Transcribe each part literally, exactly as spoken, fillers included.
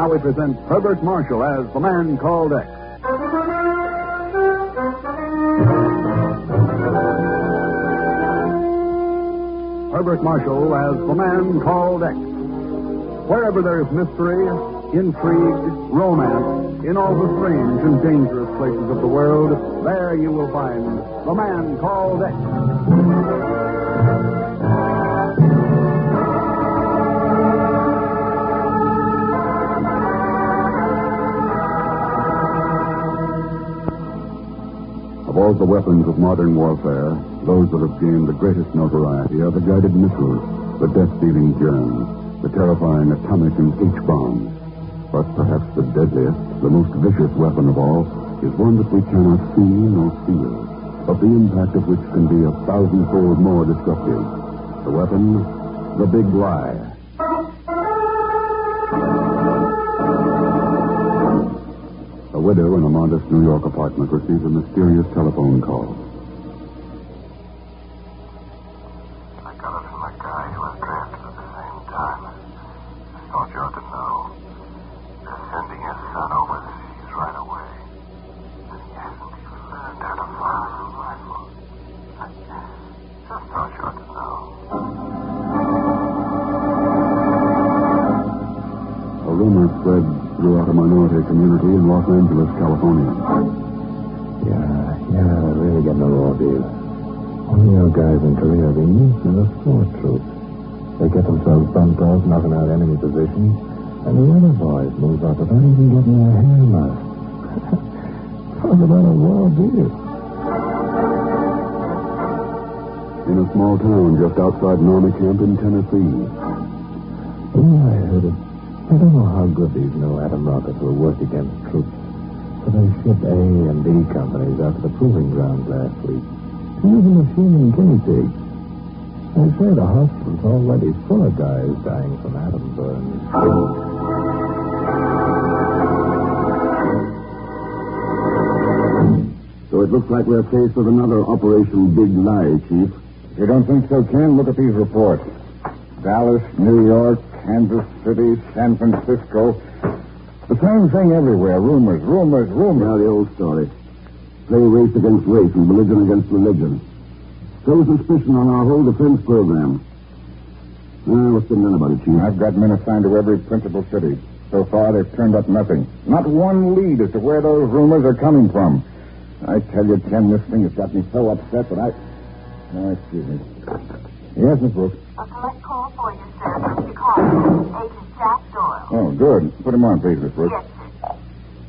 now we present Herbert Marshall as the Man Called X. Herbert Marshall as the Man Called X. Wherever there's mystery, intrigue, romance, in all the strange and dangerous places of the world, there you will find the Man Called X. Of all the weapons of modern warfare, those that have gained the greatest notoriety are the guided missiles, the death-dealing germs, the terrifying atomic and H-bombs. But perhaps the deadliest, the most vicious weapon of all, is one that we cannot see nor feel, but the impact of which can be a thousandfold more destructive. The weapon, the big lie. A widow in a modest New York apartment receives a mysterious telephone call. I got it from a guy who was drafted at the same time. I thought you ought to know. They're sending his son over the seas right away. And he hasn't even learned how to fire a rifle. I just thought you ought to know. A rumor spread throughout a minority community in Los Angeles, California. Yeah, yeah, they're really getting a raw deal. Only our guys in Korea, they need the sword troops. They get themselves bumped off, knocking out enemy positions, and the other boys move up without even getting their hair mussed. Talk about a raw deal. In a small town just outside Norma Camp in Tennessee. Oh, I heard it. I don't know how good these new atom rockets will work against troops, but they shipped A and B companies out to the proving grounds last week to use them as human guinea pigs. They say the hospital's already full of guys dying from atom burns. So it looks like we're faced with another Operation Big Lie, Chief. If you don't think so, Ken, look at these reports. Dallas, New York, Kansas City, San Francisco. The same thing everywhere. Rumors, rumors, rumors. Now the old story. Play race against race and religion against religion. Throw suspicion on our whole defense program. Ah, what's been done about it, Chief? I've got men assigned to every principal city. So far, they've turned up nothing. Not one lead as to where those rumors are coming from. I tell you, Ken, this thing has got me so upset that I... Oh, excuse me. Yes, Miss Brooks. A collect call for you, sir, from Chicago. Agent Jack Doyle. Oh, good. Put him on, please, Miss Brooks. Yes, sir.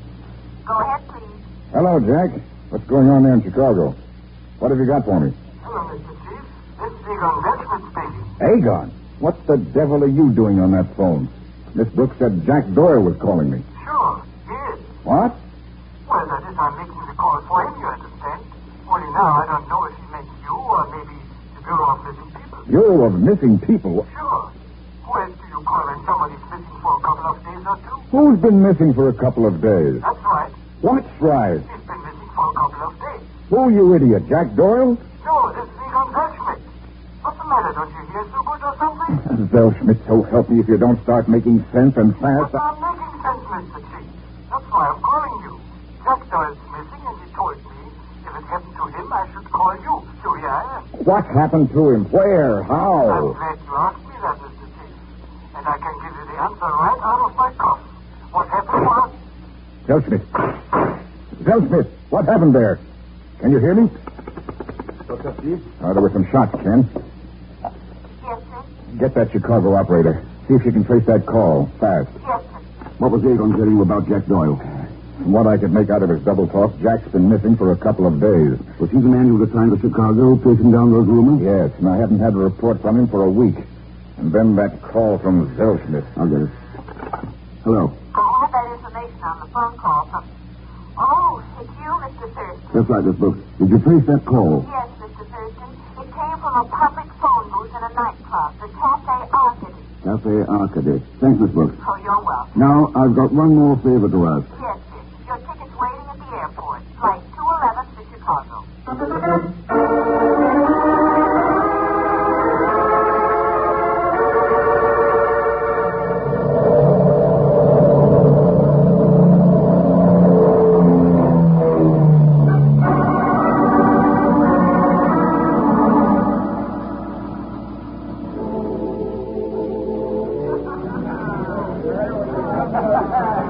Go ahead, please. Hello, Jack. What's going on there in Chicago? What have you got for me? Hello, Mister Chief. This is Egon Welchman speaking. Agon, what the devil are you doing on that phone? Miss Brooks said Jack Doyle was calling me. Sure, yes. What? Well, that is, I'm making the call for him, you understand. Only now, I don't know if he meant you or maybe the Bureau of Missing People. Bureau of Missing People? Sure. Who else do you call when somebody's missing for a couple of days or two? Who's been missing for a couple of days? That's right. What's right? He's been missing for a couple of days. Who, you idiot? Jack Doyle? No, this is Egon Welchman. What's the matter? Don't you hear so good or something? Welschmidt, so help me if you don't start making sense and fast. But I'm making sense, Mister Chief. That's why I'm calling you. Jack Doyle's missing, and he told me if it happened to him, I should call you. So here I am. What happened to him? Where? I'm How? glad you asked me that, Mister Chief. And I can give you the answer right out of my cuff. What happened was... Welschmidt. Welschmidt, what happened there? Can you hear me? What's up, Chief? Oh, there were some shots, Ken. Yes, sir. Get that Chicago operator. See if you can trace that call. Fast. Yes, sir. What was Egon telling you about Jack Doyle? From what I could make out of his double talk, Jack's been missing for a couple of days. Was he the man you were assigned to Chicago, tracing down those rumors? Yes, and I haven't had a report from him for a week. And then that call from Welschmidt. I'll get it. Hello. I have that information on the phone call from... Oh, it's you, Mister Thurston. That's right, Miss Brooks. Did you trace that call? Yes, Mister Thurston. It came from a public phone booth in a nightclub, the Cafe Arcady. Cafe Arcady. Thanks, Miss Brooks. Oh, you're welcome. Now, I've got one more favor to ask. Yes, sir. Your ticket's waiting at the airport. Flight two eleven to Chicago.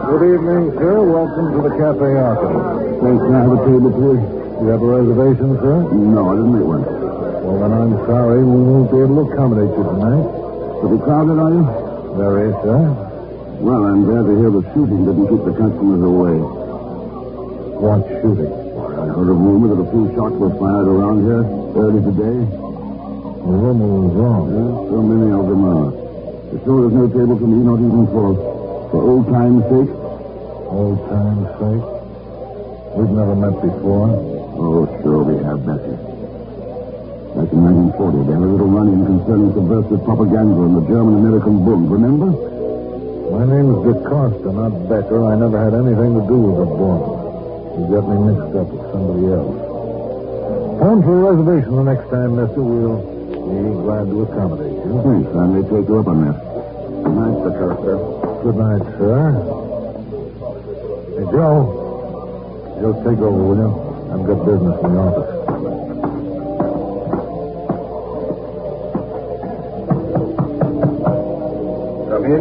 Good evening, sir. Welcome to the Cafe Arthur. Thanks. Can I have a table, please? You have a reservation, sir? No, I didn't make one. Well, then I'm sorry. We won't be able to accommodate you tonight. Pretty crowded, are you? Very, sir. Well, I'm glad to hear the shooting didn't keep the customers away. What shooting? I heard a rumor that a few shots were fired around here early today. The rumor was wrong. Yeah, so many of them are. You're sure there's no table for me, not even for, for old time's sake? Old time's sake? We've never met before. Oh, sure we have, Bessie. Back in nineteen forty, they had a little run-in concerning subversive propaganda in the German-American Bund, remember? My name's DeCosta, not Becker. I never had anything to do with the Bund. You got me mixed up with somebody else. Phone for a reservation the next time, mister. We'll be glad to accommodate you. Thanks. I may take you up on that. Good night, DeCosta. Good night, sir. Hey, Joe. Joe, take over, will you? I've got business in the office. Come in.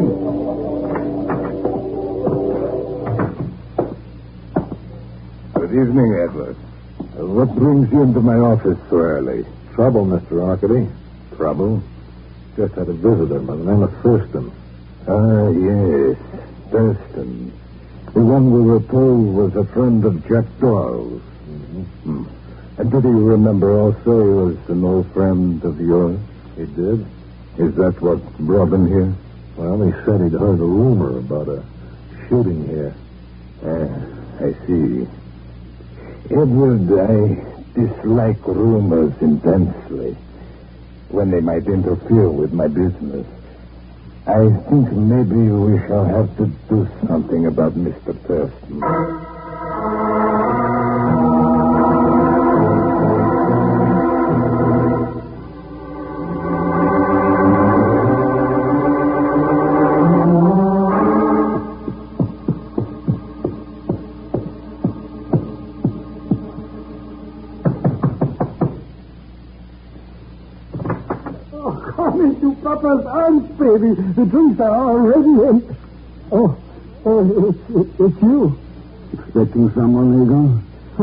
Good evening, Edward. Uh, what brings you into my office so early? Trouble, Mister Arcady. Trouble? Just had a visitor by the name of Thurston. Ah, yes. Thurston. The one we were told was a friend of Jack Doyle's. Mm-hmm. Hmm. And did he remember also he was an old friend of yours? He did? Is that what brought him here? Well, he said he'd heard a rumor about a shooting here. Ah, I see. Edward, I dislike rumors intensely when they might interfere with my business. I think maybe we shall have to do something about Mister Thurston. Papa's arms, baby. The drinks are all ready and... Oh, oh, it's, it's, it's you. Expecting someone, Eagle?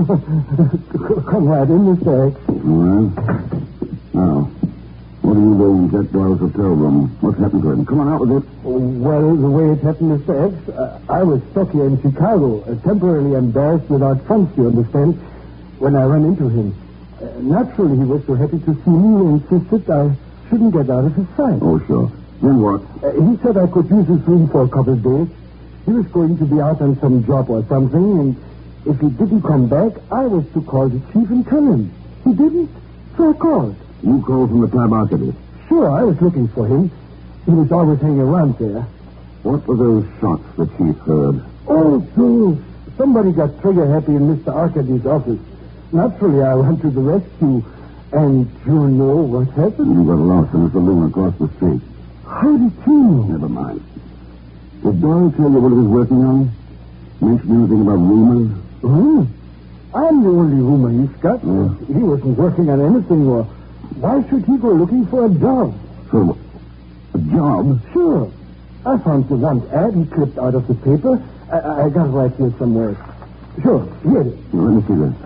Come right in, Mister X. All right. Now, what are you doing in Jack Doyle's hotel room? What's happened to him? Come on out with it. Well, the way it happened, Mister X, uh, I was stuck here in Chicago, uh, temporarily embarrassed without funds, you understand, when I ran into him. Uh, naturally, he was so happy to see me and insisted I shouldn't get out of his sight. Oh, sure. Then what? Uh, he said I could use his room for a couple of days. He was going to be out on some job or something, and if he didn't come back, I was to call the chief and tell him. He didn't, so I called. You called from the Tab Arcady? Sure, I was looking for him. He was always hanging around there. What were those shots the chief heard? Oh, Jules, somebody got trigger-happy in Mister Arcady's office. Naturally, I went to the rescue, and you know what happened? You got lost in a saloon across the street. How did you know? Never mind. Did Doyle tell you what he was working on? Mention anything about rumors? Oh, I'm the only rumor he's got. Yeah. He wasn't working on anything, or why should he go looking for a job? So, a job? Sure. I found the one ad he clipped out of the paper. I, I got it right here somewhere. Sure, here it is. Now, let me see this.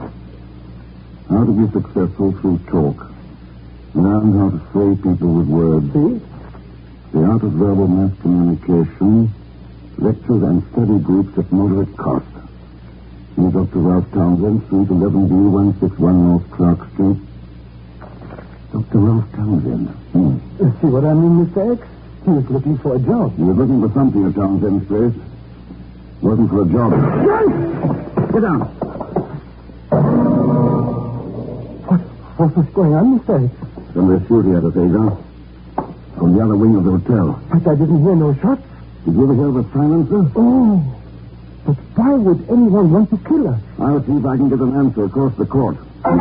How to be successful through talk. Learn how to sway people with words. See? The art of verbal mass communication. Lectures and study groups at moderate cost. See Doctor Ralph Townsend, Suite eleven B, one sixty-one North Clark Street. Doctor Ralph Townsend. Hmm. You see what I mean, Mister X? He was looking for a job. He was looking for something at Townsend's place. Wasn't for a job. Sit down. What, what was going on, Mister X? Somebody's shooting at us, Ada. From the other wing of the hotel. But I didn't hear no shots. Did you ever hear of a silencer? Oh, but why would anyone want to kill us? I'll see if I can get an answer across the court.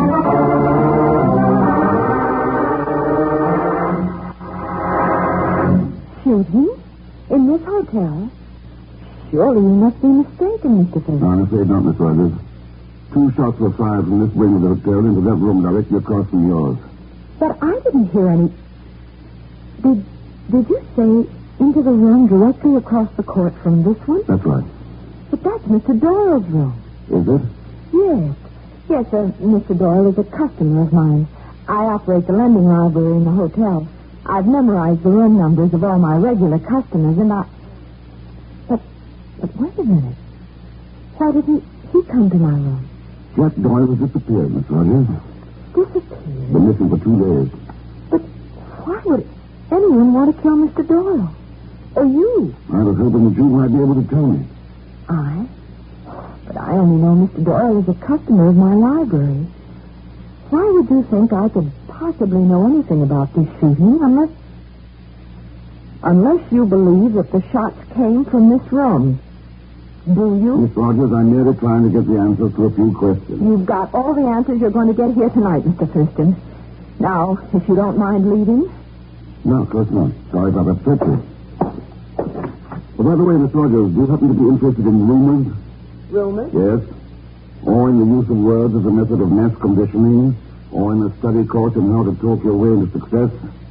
Shooting? In this hotel? Surely you must be mistaken, Mister Phillips. No, I'm afraid not, Miss Rogers. Two shots were fired from this wing of the hotel into that room directly across from yours. But I didn't hear any... Did, did you say into the room directly across the court from this one? That's right. But that's Mister Doyle's room. Is it? Yes. Yes, uh, Mister Doyle is a customer of mine. I operate the lending library in the hotel. I've memorized the room numbers of all my regular customers, and I... But, but wait a minute. Why didn't he come to my room? Jack Doyle has disappeared, Miss Rogers. Disappeared? Been missing for two days. But why would anyone want to kill Mister Doyle? Or you? I was hoping that you might be able to tell me. I? But I only know Mister Doyle is a customer of my library. Why would you think I could possibly know anything about this shooting unless... Unless you believe that the shots came from this room. Do you? Miss Rogers, I'm merely trying to get the answers to a few questions. You've got all the answers you're going to get here tonight, Mister Thurston. Now, if you don't mind leaving. No, of course not. Sorry about that treachery. Well, by the way, Miss Rogers, do you happen to be interested in rumors? Rumors? Yes. Or in the use of words as a method of mass conditioning, or in a study course in how to talk your way into success?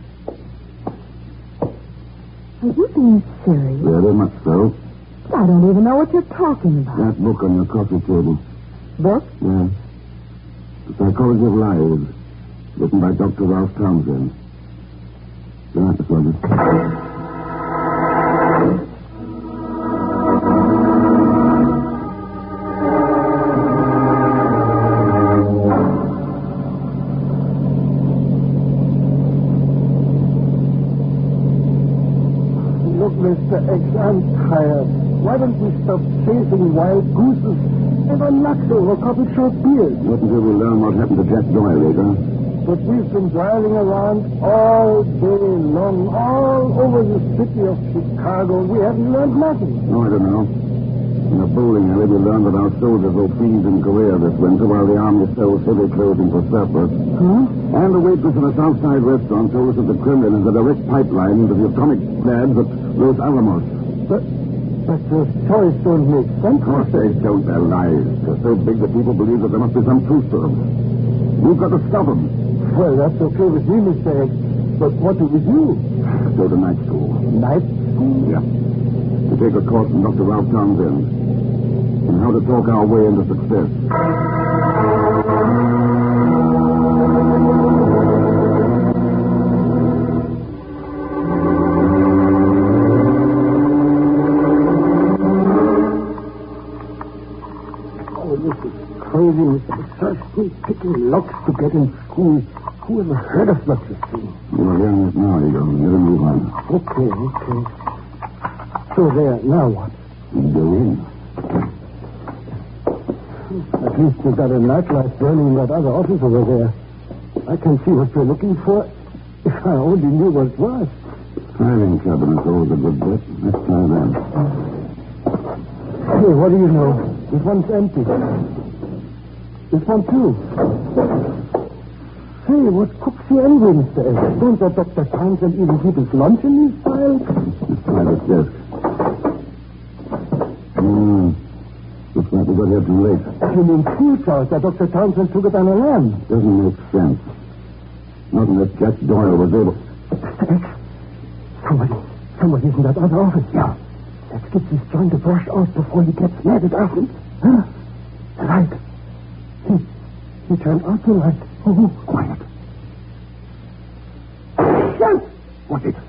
Are you being serious? Very much so. I don't even know what you're talking about. That book on your coffee table. Book? Yeah. The Psychology of Lies, written by Doctor Ralph Townsend. Good night, Miss Rogers. Look, Mister X, I'm tired. Why don't we stop chasing wild gooses and relax over a couple short beers? Not until we learn what happened to Jack Doyle, later. But we've been driving around all day long, all over the city of Chicago. We haven't learned nothing. No, I don't know. In a bowling alley, we learned that our soldiers were thieves in Korea this winter while the army sells heavy clothing for surplus. Huh? And the waitress in a Southside restaurant told us that the Kremlin has a direct pipeline into the atomic labs at Los Alamos. But, but those stories don't make sense. Of course they don't. They're lies. They're so big that people believe that there must be some truth to them. We've got to stop them. Well, that's okay with me, Mister X. But what do we do? Go to night school. Night school? Yeah. To take a course from Doctor Ralph Townsend on how to talk our way into success. Oh, this is crazy, Mister Thurston. Picking locks to get in school. Who ever heard of such a thing? You're hearing it now, Eagle. Never move on. Okay, okay. So there, now what? Go in. At least you've got a nightlight burning in that other office over there. I can see what you're looking for. If I only knew what it was. Filing cabinet's always a good bet. Let's try them. Hey, what do you know? This one's empty. This one, too. Hey, what cooks the anyway, Mister S? Don't let Doctor Townsend even keep his lunch in these files? Let's try this desk. Hmm. Looks like we got here too late. You mean food flowers that Doctor Townsend took it on a lamb? Doesn't make sense. Not unless Jack Doyle was able... Mister X, somebody, somebody's in that other office. Yeah. Let's get this joint to brush out before he gets mad at us. Huh? The light. He, he turned out the light. Oh, Quiet. shit! What's it?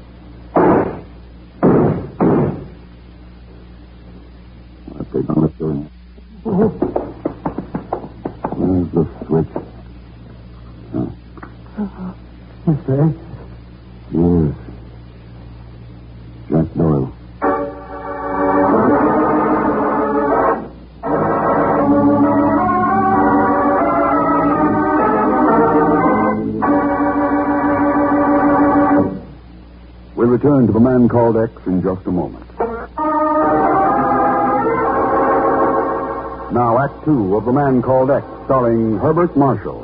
I'll take on the door. Oh, Where's the switch? Oh. Mister X, Yes. Jack Doyle. We'll return to The Man Called X in just a moment. Now, Act Two of The Man Called X, starring Herbert Marshall.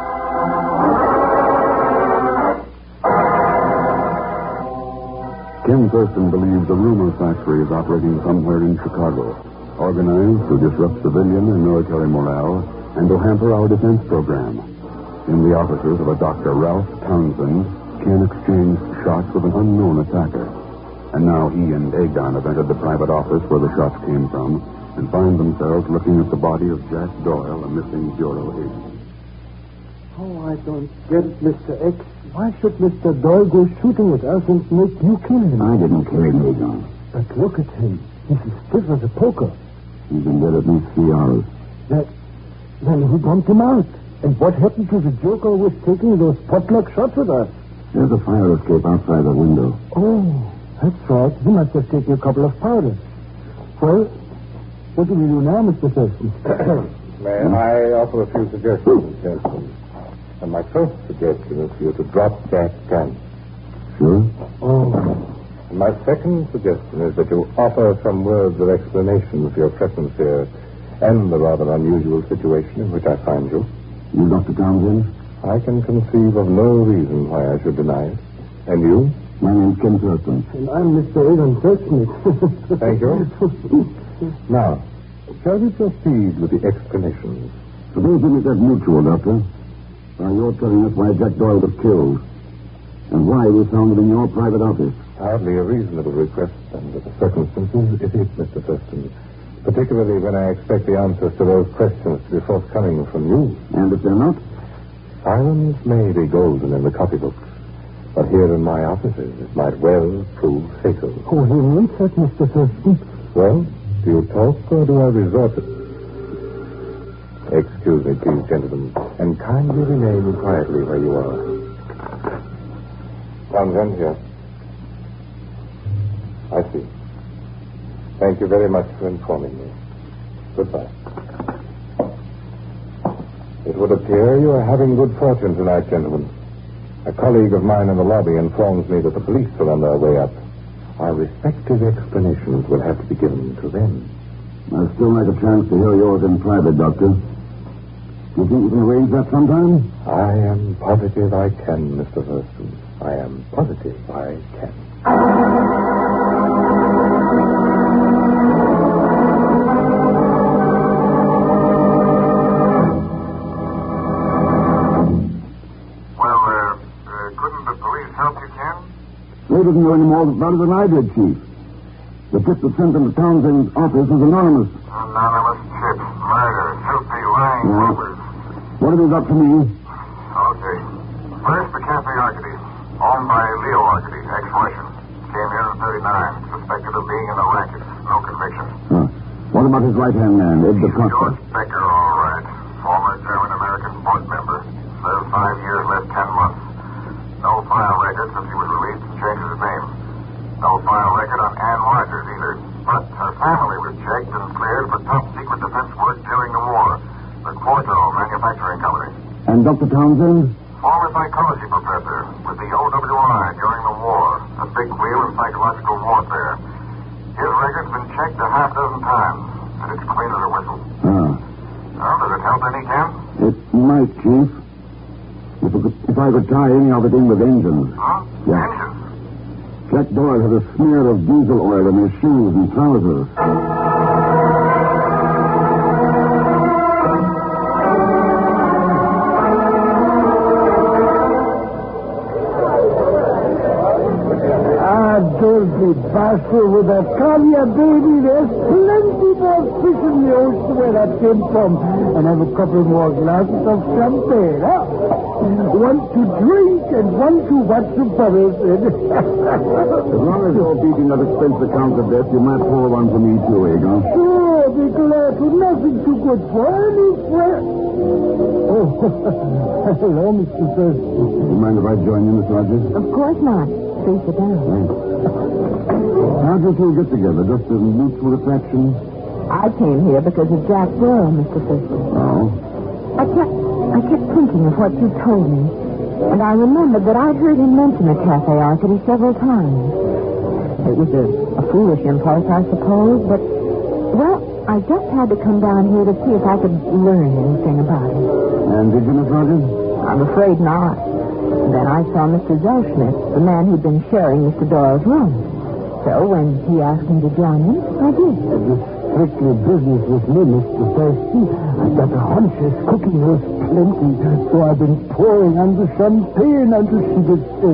Kim Thurston believes a rumor factory is operating somewhere in Chicago, organized to disrupt civilian and military morale and to hamper our defense program. In the offices of a Doctor Ralph Townsend, Ken exchanged shots with an unknown attacker. And now he and Aegon have entered the private office where the shots came from and find themselves looking at the body of Jack Doyle, a missing bureau agent. Oh, I don't get it, Mister X. Why should Mister Doyle go shooting at us and make you kill him? I didn't kill him, Aegon. But look at him. He's as stiff as a poker. He's been dead at least three hours. That, then who bumped him out? And what happened to the joker who was taking those potluck shots at us? There's a fire escape outside the window. Oh, that's right. He must have taken a couple of powders. Well, what do we do now, Mister Thurston? May I offer a few suggestions, gentlemen? And my first suggestion is for you to drop Jack Kent. Sure? Oh. And my second suggestion is that you offer some words of explanation for your presence here and the rather unusual situation in which I find you. You, Doctor Townsend? I can conceive of no reason why I should deny it. And you? My name's Ken Thurston. And I'm Mister Aegon Thurston. Thank you. Now, shall we proceed with the explanations? Suppose we make that mutual, Doctor. Now, you're telling us why Jack Doyle was killed and why he was found in your private office. Hardly a reasonable request under the circumstances, is it, Mister Thurston? Particularly when I expect the answers to those questions to be forthcoming from you. And if they're not? Silence may be golden in the copybooks, but here in my offices it might well prove fatal. Oh, he means that, Mister Thurston. Well, do you talk or do I resort to... Excuse me, please, gentlemen, and kindly remain quietly where you are. Townsend here. I see. Thank you very much for informing me. Goodbye. It would appear you are having good fortune tonight, gentlemen. A colleague of mine in the lobby informs me that the police are on their way up. Our respective explanations will have to be given to them. I'd still like a chance to hear yours in private, Doctor. Do you think you can arrange that sometime? I am positive I can, Mister Thurston. I am positive I can. They didn't know any more about it than I did, Chief. The tip that sent them to Townsend's office was anonymous. Anonymous tips, murder, filthy lying Yeah. rumors. What have you got for me? Okay. First, the Cafe Arcady, owned by Leo Arcady, ex-Russian. Came here in thirty-nine, suspected of being in the racket. No conviction. Huh. What about his right-hand man, Ed DeCosta? George Becker, all right. Former German-American board member. Served five years, left ten months. No file record since he was released and changed his name. No file record on Ann Rogers either. But her family was checked and cleared for top-secret defense work during the war. The Quarto Manufacturing Company. And Doctor Townsend? Former psychology professor with the O W I during the war. A big wheel in psychological warfare. His record's been checked a half dozen times, and it's clean as a whistle. Ah. Well, does it help any, Ken? It might, Chief. If I, could, if I could tie any of it in with engines. Huh? Yeah. Engines? Jack Doyle has a smear of diesel oil in his shoes and trousers. Ah, dirty bastard with a caviar, baby. There's plenty more fish in the ocean where that came from. And have a couple more glasses of champagne, huh? One to drink and one to watch the bubbles in. As long as you're beating that expense account to death, you might pour one for me, too, Aegon. Sure, be glad to. Nothing too good for any friend. Oh, hello, Mister Thurston. Do you mind if I join you, Miss Rogers? Of course not. Please sit down. Thanks. How did you two get together? Just a mutual attraction? I came here because of Jack Doyle, Mister Thurston. Oh? I kept, I kept thinking of what you told me, and I remembered that I'd heard him mention the Cafe Arcady several times. It was a, a foolish impulse, I suppose, but, well, I just had to come down here to see if I could learn anything about it. And did you, Miss Rogers? I'm afraid not. Then I saw Mister Zellschmidt, the man who'd been sharing Mister Doyle's room. So when he asked me to join him, I did. It was strictly business with me, Mister Thurston. I got a hunch his cooking was plenty, so I've been pouring on the champagne until she gets in.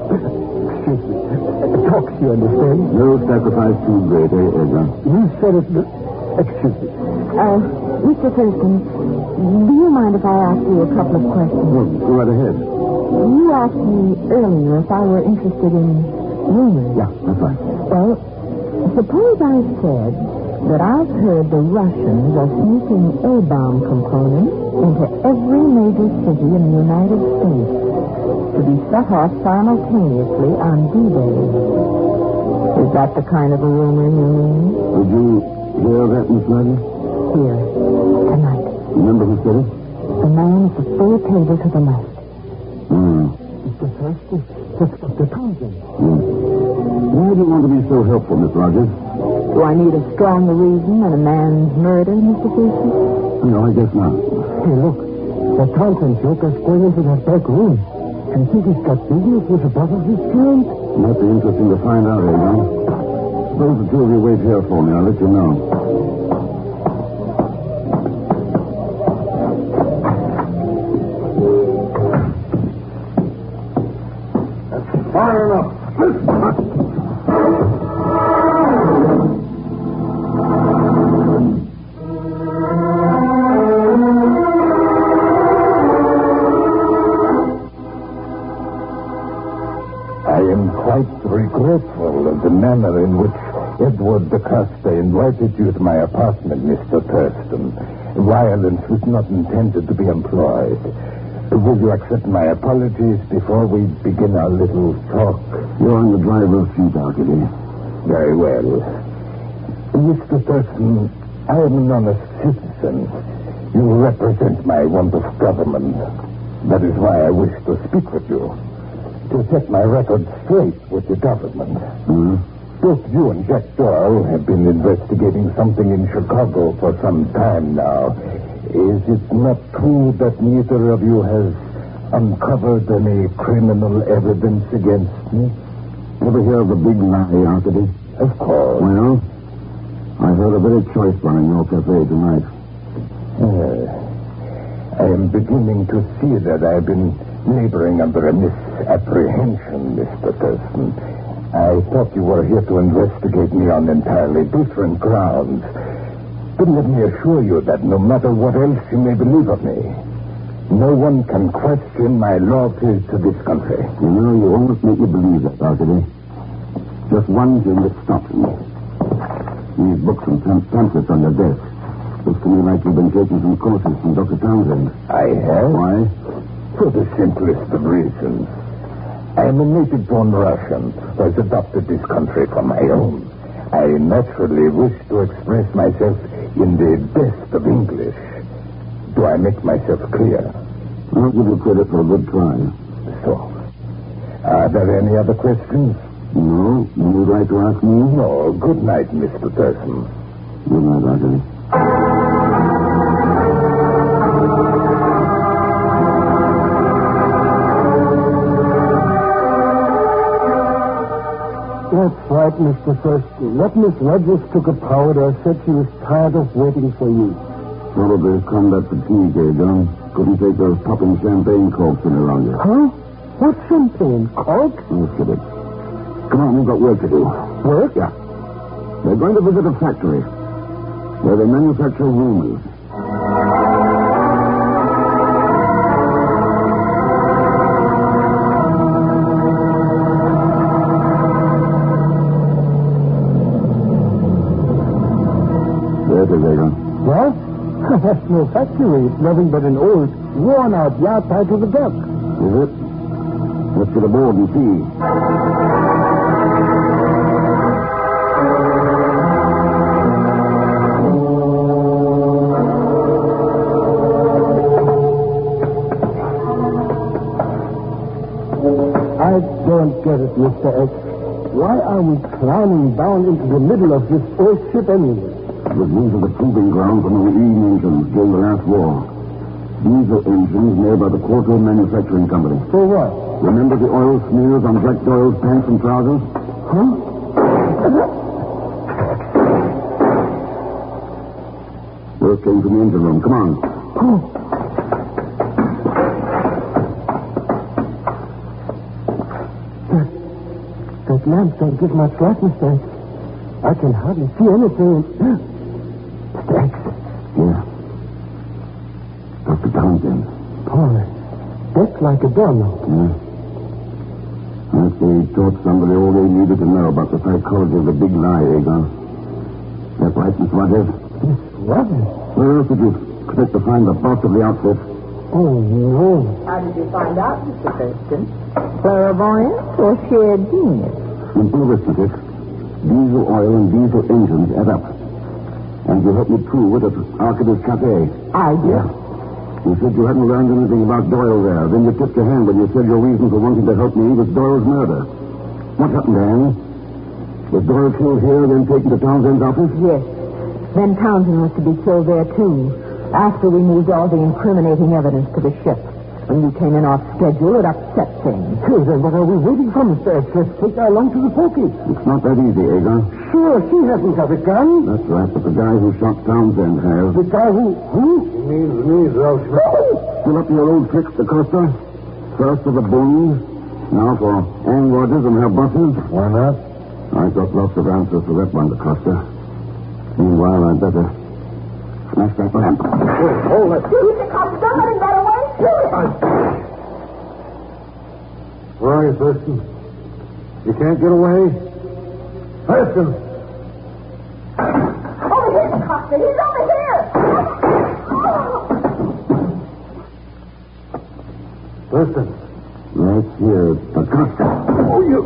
Excuse me. Talk, you understand? No sacrifice too great, eh, Edgar? You said it... Excuse me. Uh, Mister Thurston, do you mind if I ask you a couple of questions? Well, go right ahead. You asked me earlier if I were interested in rumors. Yeah, that's right. Well, suppose I said that I've heard the Russians are sneaking A-bomb components into every major city in the United States to be set off simultaneously on D-Day. Is that the kind of a rumor you mean? Did you hear that, Miss Lady? Here, tonight. Remember who said it? The man at the third table to the left. Hmm. Mister Thurston, that's Doctor Townsend. Hmm. Why do you want to be so helpful, Miss Rogers? Do I need a stronger reason than a man's murder, Mister Thurston? No, I guess not. Hey, look. That Townsend joke is going into that back room. Do you think he's got business with the brother of his parents? Might be interesting to find out, Edgar. Suppose the two of you wait here for me. I'll let you know. Fire enough. I am quite regretful of the manner in which Edward DeCosta invited you to my apartment, Mister Thurston. Violence was not intended to be employed. Will you accept my apologies before we begin our little talk? You're in the driver's seat, Arcady. Very well. Mister Thurston, I am an honest citizen. You represent my want of government. That is why I wish to speak with you. To set my record straight with the government. Hmm? Both you and Jack Doyle have been investigating something in Chicago for some time now. Is it not true that neither of you has uncovered any criminal evidence against me? Ever hear of the big lie, Arcady? Of course. Well, I heard a very choice one in your cafe tonight. Uh, I am beginning to see that I've been laboring under a misapprehension, Mister Thurston. I thought you were here to investigate me on entirely different grounds. But let me assure you that no matter what else you may believe of me, no one can question my loyalty to this country. You know, you almost make me believe that, Arcady. Just one thing that stops me. These books and pam- pamphlets on your desk. Looks to me like you've been taking some courses from Doctor Townsend. I have? Why? For the simplest of reasons. I am a native-born Russian who has adopted this country for my own. I naturally wish to express myself in the best of English. Do I make myself clear? I'll give you credit for a good try. So, are there any other questions? No? You would like to ask me? No. Good night, Mister Thurston. Good night, Arcady. That's right, Mister Thurston. That Miss Rogers took a powder, said she was tired of waiting for you. Probably combat fatigue, eh, John? Couldn't take those popping champagne corks in around you. Huh? What champagne? Cork? Oh, forget it. Come on, we've got work to do. Work? Yeah. We're going to visit a factory where they manufacture rumors. There it is, Edgar. What? That's no factory. It's nothing but an old, worn-out yacht tied to the dock. Is it? Let's get aboard and see. I don't get it, Mister X. Why are we climbing down into the middle of this airship anyway? It was used as a proving ground for marine engines during the last war. These are engines made by the Quarto Manufacturing Company. For what? Remember the oil smears on Jack Doyle's pants and trousers? Huh? Word came from the engine room. Come on. Oh. That lamp don't give much light, Mister X. I can hardly see anything. Mister X. Yeah. Doctor Townsend. Boy, that's like a doorknob. Yeah. I say he taught somebody all they needed to know about the psychology of the big lie, Aegon. That right, Miss Rogers? Miss Rogers? Where else did you expect to find the boss of the outfit? Oh, no. How did you find out, Mister Thurston? Clairvoyance or sheer genius? Simple arithmetic. Diesel oil and diesel engines add up. And you helped me prove it at Arcadis Cafe. I did. Yeah. You said you hadn't learned anything about Doyle there. Then you tipped your hand when you said your reason for wanting to help me was Doyle's murder. What happened, Anne? Was Doyle killed here, then taken to Townsend's office? Yes. Then Townsend was to be killed there, too, after we moved all the incriminating evidence to the ship. When you came in off schedule, it upset things. Hey, then what are we waiting for, Mister X? Let's take her along to the pokey. It's not that easy, Aegon. Sure, she hasn't got a gun. That's right, but the guy who shot Townsend has. The guy who... Who? Me, me, Ralph. Fill up your old tricks, DaCosta. First for the Bones, now for Ann Rogers and her bosses. Why not? I got lots of answers for that one, DaCosta. Meanwhile, I'd better smash that lamp. Oh, hold it. Mister Costa, don't let him get away. Where are you, Thurston? You can't get away? Thurston! Over here, Mister Costa. He's over here. Thurston. Right here, DaCosta. Oh, you...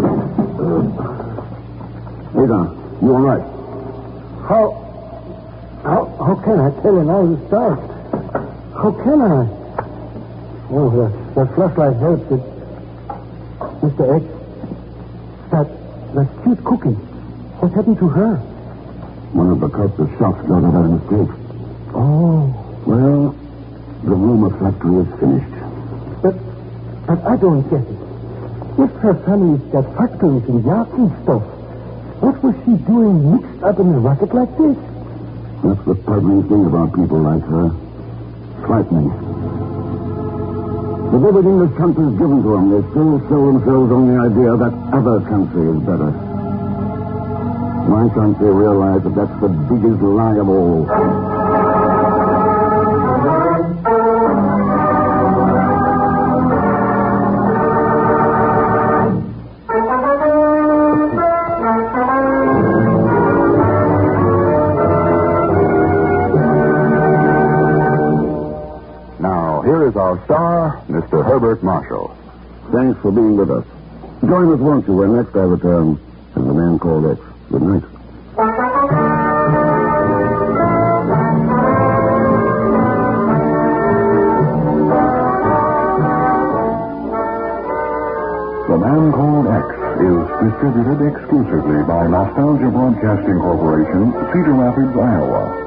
Aegon, you all right? How... How, how can I tell in all this dark? How can I? Oh, that, that flashlight helps it. Mister X, that, that cute cookie, what happened to her? One of DaCosta's shots got her by mistake. Oh. Well, the rumor factory is finished. But, but I don't get it. If her family's got factories and yachts and stuff, what was she doing mixed up in a racket like this? That's the puzzling thing about people like her. Frightening. With everything this country's given to them, they still sell themselves on the idea that other country is better. Why can't they realize that that's the biggest lie of all? Our star, Mister Herbert Marshall. Thanks for being with us. Join us, won't you, when next I return as The Man Called X. Good night. The Man Called X is distributed exclusively by Nostalgia Broadcasting Corporation, Cedar Rapids, Iowa.